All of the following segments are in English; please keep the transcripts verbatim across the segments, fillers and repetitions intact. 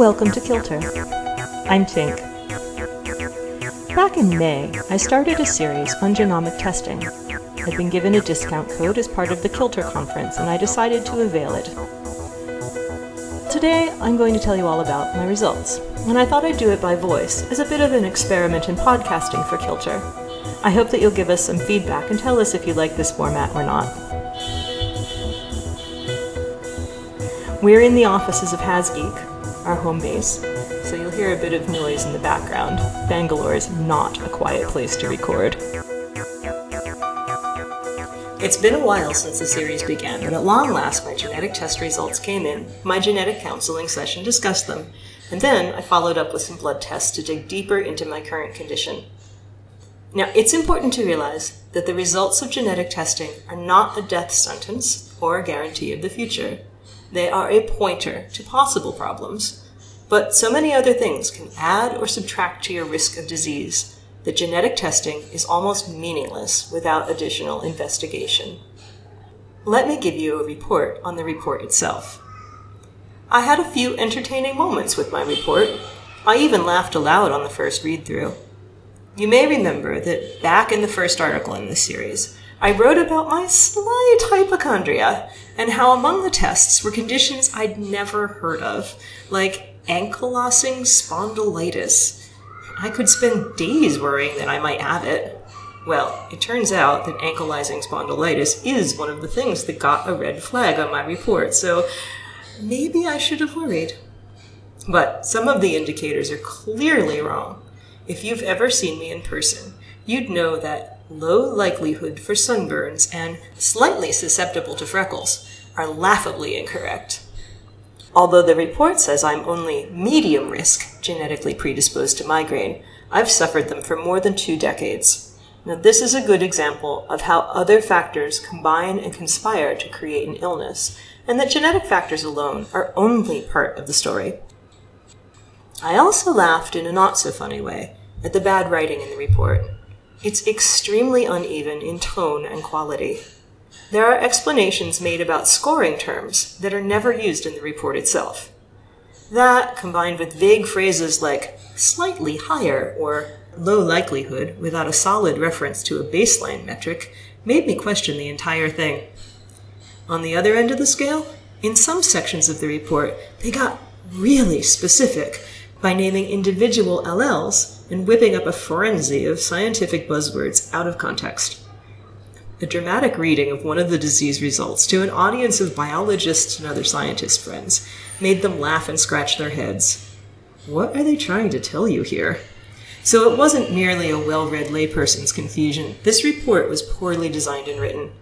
Welcome to Kilter. I'm Tink. Back in May, I started a series on genomic testing. I'd been given a discount code as part of the Kilter conference, and I decided to avail it. Today, I'm going to tell you all about my results, and I thought I'd do it by voice as a bit of an experiment in podcasting for Kilter. I hope that you'll give us some feedback and tell us if you like this format or not. We're in the offices of HasGeek, our home base, so you'll hear a bit of noise in the background. Bangalore is not a quiet place to record. It's been a while since the series began, but at long last my genetic test results came in. My genetic counseling session discussed them, and then I followed up with some blood tests to dig deeper into my current condition. Now, it's important to realize that the results of genetic testing are not a death sentence or a guarantee of the future. They are a pointer to possible problems, but so many other things can add or subtract to your risk of disease that genetic testing is almost meaningless without additional investigation. Let me give you a report on the report itself. I had a few entertaining moments with my report. I even laughed aloud on the first read-through. You may remember that back in the first article in this series, I wrote about my slight hypochondria and how among the tests were conditions I'd never heard of, like ankylosing spondylitis. I could spend days worrying that I might have it. Well, it turns out that ankylosing spondylitis is one of the things that got a red flag on my report, so maybe I should have worried. But some of the indicators are clearly wrong. If you've ever seen me in person, you'd know that low likelihood for sunburns and slightly susceptible to freckles are laughably incorrect. Although the report says I'm only medium risk genetically predisposed to migraine, I've suffered them for more than two decades. Now, this is a good example of how other factors combine and conspire to create an illness, and that genetic factors alone are only part of the story. I also laughed in a not-so-funny way at the bad writing in the report. It's extremely uneven in tone and quality. There are explanations made about scoring terms that are never used in the report itself. That, combined with vague phrases like slightly higher or low likelihood without a solid reference to a baseline metric, made me question the entire thing. On the other end of the scale, in some sections of the report, they got really specific by naming individual alleles and whipping up a frenzy of scientific buzzwords out of context. A dramatic reading of one of the disease results to an audience of biologists and other scientist friends made them laugh and scratch their heads. What are they trying to tell you here? So it wasn't merely a well-read layperson's confusion. This report was poorly designed and written.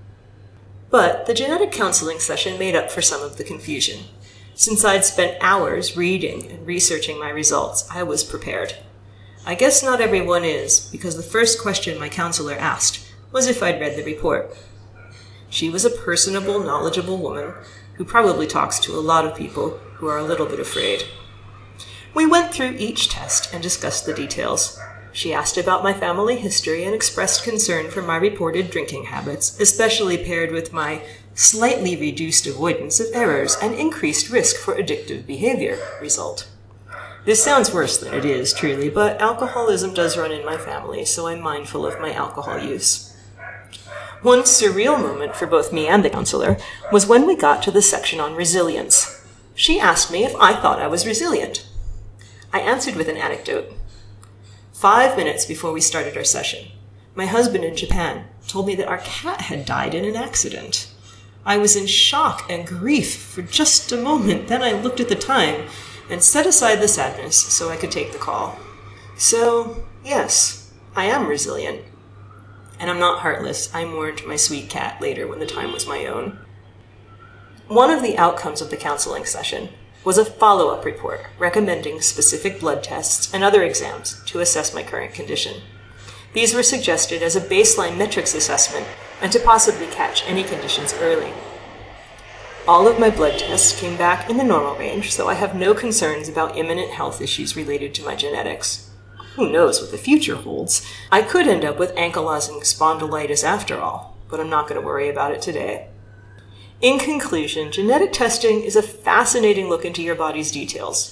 But the genetic counseling session made up for some of the confusion. Since I'd spent hours reading and researching my results, I was prepared. I guess not everyone is, because the first question my counselor asked was if I'd read the report. She was a personable, knowledgeable woman who probably talks to a lot of people who are a little bit afraid. We went through each test and discussed the details. She asked about my family history and expressed concern for my reported drinking habits, especially paired with my slightly reduced avoidance of errors and increased risk for addictive behavior result. This sounds worse than it is, truly, but alcoholism does run in my family, so I'm mindful of my alcohol use. One surreal moment for both me and the counselor was when we got to the section on resilience. She asked me if I thought I was resilient. I answered with an anecdote. Five minutes before we started our session, my husband in Japan told me that our cat had died in an accident. I was in shock and grief for just a moment, then I looked at the time and set aside the sadness so I could take the call. So, yes, I am resilient. And I'm not heartless. I mourned my sweet cat later when the time was my own. One of the outcomes of the counseling session was a follow-up report recommending specific blood tests and other exams to assess my current condition. These were suggested as a baseline metrics assessment and to possibly catch any conditions early. All of my blood tests came back in the normal range, so I have no concerns about imminent health issues related to my genetics. Who knows what the future holds? I could end up with ankylosing spondylitis after all, but I'm not going to worry about it today. In conclusion, genetic testing is a fascinating look into your body's details.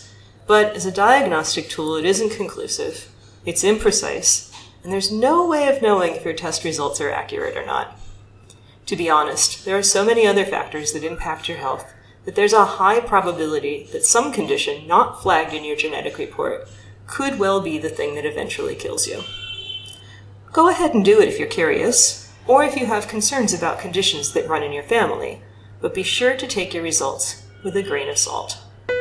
But as a diagnostic tool, it isn't conclusive, it's imprecise, and there's no way of knowing if your test results are accurate or not. To be honest, there are so many other factors that impact your health that there's a high probability that some condition not flagged in your genetic report could well be the thing that eventually kills you. Go ahead and do it if you're curious, or if you have concerns about conditions that run in your family, but be sure to take your results with a grain of salt.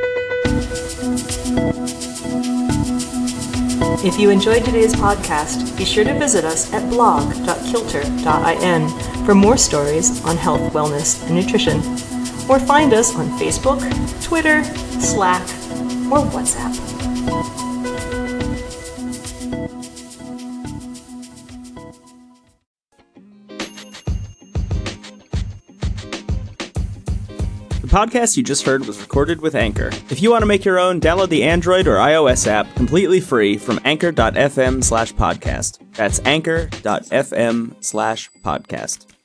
If you enjoyed today's podcast, be sure to visit us at blog dot kilter dot in for more stories on health, wellness, and nutrition. Or find us on Facebook, Twitter, Slack, or WhatsApp. The podcast you just heard was recorded with Anchor. If you want to make your own, download the Android or iOS app completely free from anchor dot f m slash podcast. That's anchor dot f m slash podcast.